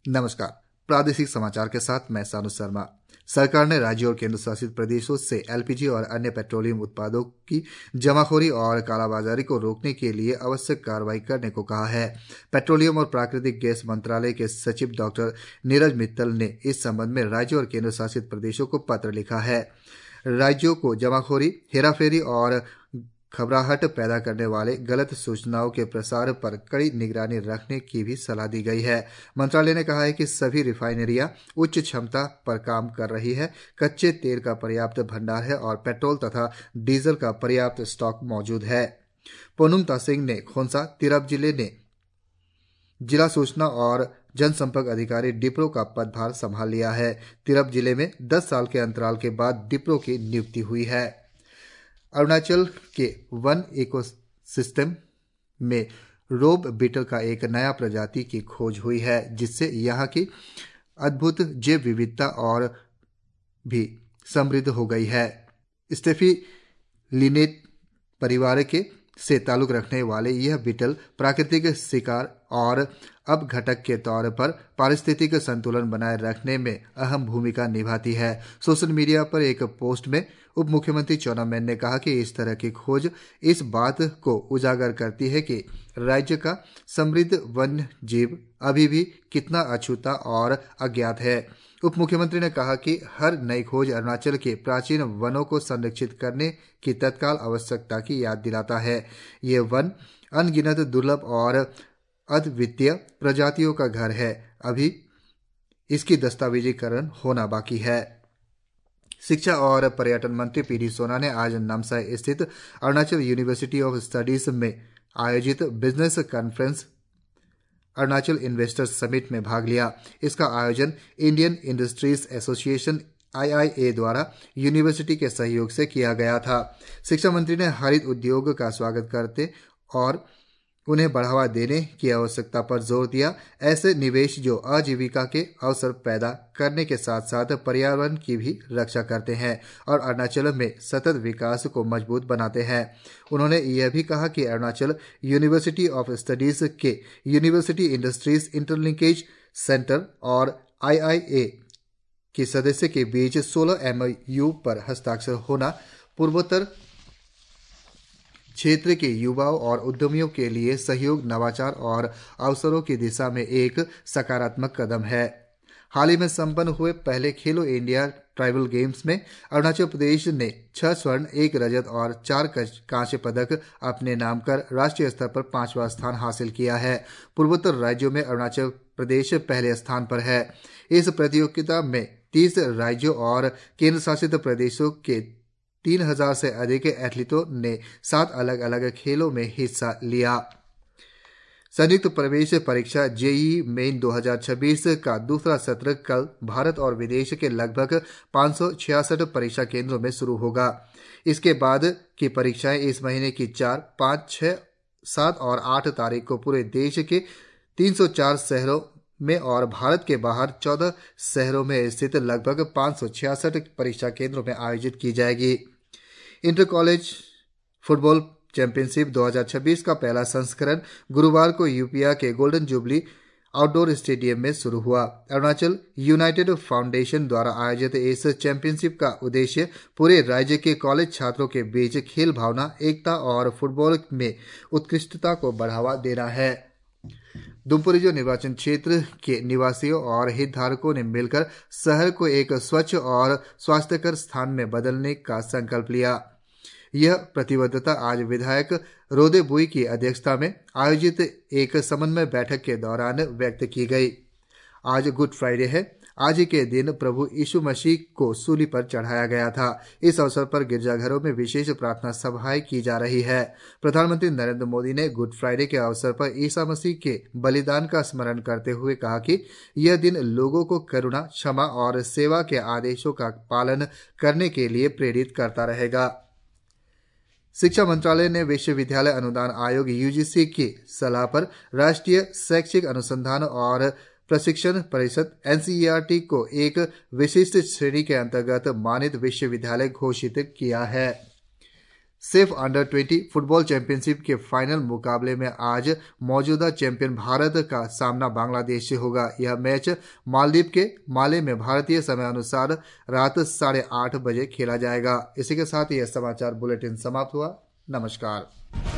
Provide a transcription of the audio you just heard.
नमस्कार। प्रादेशिक समाचार के साथ मैं सानु शर्मा। सरकार ने राज्यों और केंद्र शासित प्रदेशों से एलपीजी और अन्य पेट्रोलियम उत्पादों की जमाखोरी और कालाबाजारी को रोकने के लिए आवश्यक कार्रवाई करने को कहा है। पेट्रोलियम और प्राकृतिक गैस मंत्रालय के सचिव डॉक्टर नीरज मित्तल ने इस संबंध में राज्यों और केंद्र शासित प्रदेशों को पत्र लिखा है। राज्यों को जमाखोरी, हेराफेरी और घबराहट पैदा करने वाले गलत सूचनाओं के प्रसार पर कड़ी निगरानी रखने की भी सलाह दी गई है। मंत्रालय ने कहा है कि सभी रिफाइनरियां उच्च क्षमता पर काम कर रही हैं, कच्चे तेल का पर्याप्त भंडार है और पेट्रोल तथा डीजल का पर्याप्त स्टॉक मौजूद है। पोनुंग तासिंग ने खोंसा तिरप जिले ने जिला सूचना और जनसंपर्क अधिकारी डिप्रो का पदभार संभाल लिया है। तिरप जिले में 10 साल के अंतराल के बाद डिप्रो की नियुक्ति हुई है। अरुणाचल के वन इकोसिस्टम में रोब बीटल का एक नया प्रजाति की खोज हुई है, जिससे यहां की अद्भुत जैव विविधता और भी समृद्ध हो गई है। स्टेफी लिनेट परिवार के से ताल्लुक रखने वाले यह बीटल प्राकृतिक शिकार और अपघटक के तौर पर पारिस्थितिक संतुलन बनाए रखने में अहम भूमिका निभाती है। सोशल मीडिया पर एक पोस्ट में उप मुख्यमंत्री चाउना मेन ने कहा कि इस तरह की खोज इस बात को उजागर करती है कि राज्य का समृद्ध वन्य जीव अभी भी कितना अछूता और अज्ञात है। उप मुख्यमंत्री ने कहा कि हर नई खोज अरुणाचल के प्राचीन वनों को संरक्षित करने की तत्काल आवश्यकता की याद दिलाता है। ये वन अनगिनत दुर्लभ और अद्वितीय प्रजातियों का घर है। अभी इसकी दस्तावेजीकरण होना बाकी है। शिक्षा और पर्यटन मंत्री पीडी सोना ने आज नामसाई स्थित अरुणाचल यूनिवर्सिटी ऑफ स्टडीज में आयोजित business conference Arunachal investors summit में भाग लिया। इसका आयोजन इंडियन इंडस्ट्रीज एसोसिएशन IIA द्वारा यूनिवर्सिटी के सहयोग से किया गया था। शिक्षा मंत्री ने हरित उद्योग का स्वागत करते और उन्हें बढ़ावा देने की आवश्यकता पर जोर दिया। ऐसे निवेश जो आजीविका के अवसर पैदा करने के साथ साथ पर्यावरण की भी रक्षा करते हैं और अरुणाचल में सतत विकास को मजबूत बनाते हैं। उन्होंने यह भी कहा कि अरुणाचल यूनिवर्सिटी ऑफ स्टडीज के यूनिवर्सिटी इंडस्ट्रीज इंटरलिंकेज सेंटर और IIA की सदस्य के बीच 16 MOU पर हस्ताक्षर होना पूर्वोत्तर क्षेत्र के युवाओं और उद्यमियों के लिए सहयोग, नवाचार और अवसरों की दिशा में एक सकारात्मक कदम है। हाल ही में संपन्न हुए पहले खेलो इंडिया ट्राइबल गेम्स में अरुणाचल प्रदेश ने 6 स्वर्ण, 1 रजत और 4 कांस्य पदक अपने नाम कर राष्ट्रीय स्तर पर 5वां स्थान हासिल किया है। पूर्वोत्तर राज्यों में अरुणाचल प्रदेश पहले स्थान पर है। इस प्रतियोगिता में 30 राज्यों और केंद्र शासित प्रदेशों के 3000 से अधिक एथलीटों ने 7 अलग अलग खेलों में हिस्सा लिया। संयुक्त प्रवेश परीक्षा JEE मेन 2026 का दूसरा सत्र कल भारत और विदेश के लगभग 566 परीक्षा केंद्रों में शुरू होगा। इसके बाद की परीक्षाएं इस महीने की 4, 5, 6, 7 और 8 तारीख को पूरे देश के 304 शहरों में और भारत के बाहर 14 शहरों में स्थित लगभग 566 परीक्षा केंद्रों में आयोजित की जाएगी। इंटर कॉलेज फुटबॉल चैंपियनशिप 2026 का पहला संस्करण गुरुवार को यूपिया के गोल्डन जुबली आउटडोर स्टेडियम में शुरू हुआ। अरुणाचल यूनाइटेड फाउंडेशन द्वारा आयोजित इस चैंपियनशिप का उद्देश्य पूरे राज्य के कॉलेज छात्रों के बीच खेल भावना, एकता और फुटबॉल में उत्कृष्टता को बढ़ावा देना है। दुमपोरिजो निर्वाचन क्षेत्र के निवासियों और हितधारकों ने मिलकर शहर को एक स्वच्छ और स्वास्थ्यकर स्थान में बदलने का संकल्प लिया। यह प्रतिबद्धता आज विधायक रोदे बुई की अध्यक्षता में आयोजित एक समन्वय बैठक के दौरान व्यक्त की गई। आज गुड फ्राइडे है। आज ही के दिन प्रभु यीशु मसीह को सूली पर चढ़ाया गया था। इस अवसर पर गिरजाघरों में विशेष प्रार्थना सभाएं की जा रही है। प्रधानमंत्री नरेंद्र मोदी ने गुड फ्राइडे के अवसर पर ईसा मसीह के बलिदान का स्मरण करते हुए कहा कि यह दिन लोगों को करुणा, क्षमा और सेवा के आदेशों का पालन करने के लिए प्रेरित करता रहेगा। शिक्षा मंत्रालय ने विश्वविद्यालय अनुदान आयोग UGC की सलाह पर राष्ट्रीय शैक्षिक अनुसंधान और प्रशिक्षण परिषद NCERT को एक विशिष्ट श्रेणी के अंतर्गत मानित विश्वविद्यालय घोषित किया है। सेफ अंडर-20 फुटबॉल चैंपियनशिप के फाइनल मुकाबले में आज मौजूदा चैंपियन भारत का सामना बांग्लादेश से होगा। यह मैच मालदीव के माले में भारतीय समयानुसार रात 8:30 बजे खेला जाएगा। इसी के साथ ये समाचार बुलेटिन समाप्त हुआ। नमस्कार।